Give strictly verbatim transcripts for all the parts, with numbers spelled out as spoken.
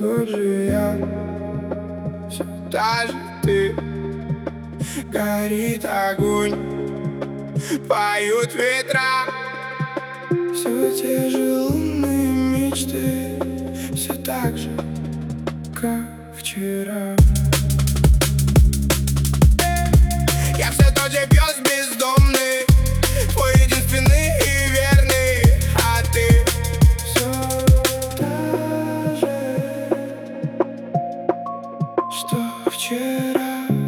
тот же я, все та же ты. Горит огонь, поют ветра, все те же лунные мечты, все так же, как вчера. Я все тот же пес бездомный, твой единственный и верный, а ты все та же, что вчера.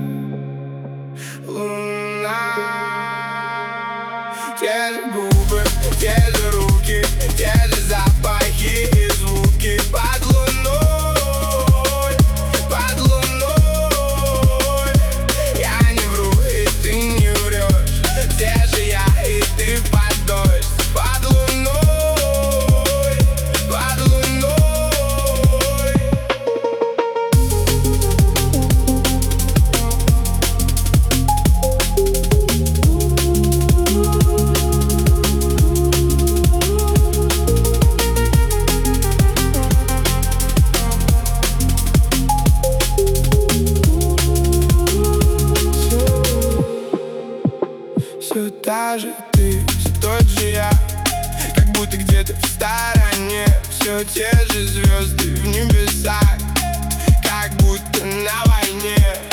Луна, те же губы, те же руки, те же запахи и звуки. Под луной, под луной я не вру, и ты не врешь. Те же я и ты под дождь. Под луной, под луной. Все та же ты, все тот же я, как будто где-то в стороне. Все те же звезды в небесах, как будто на войне.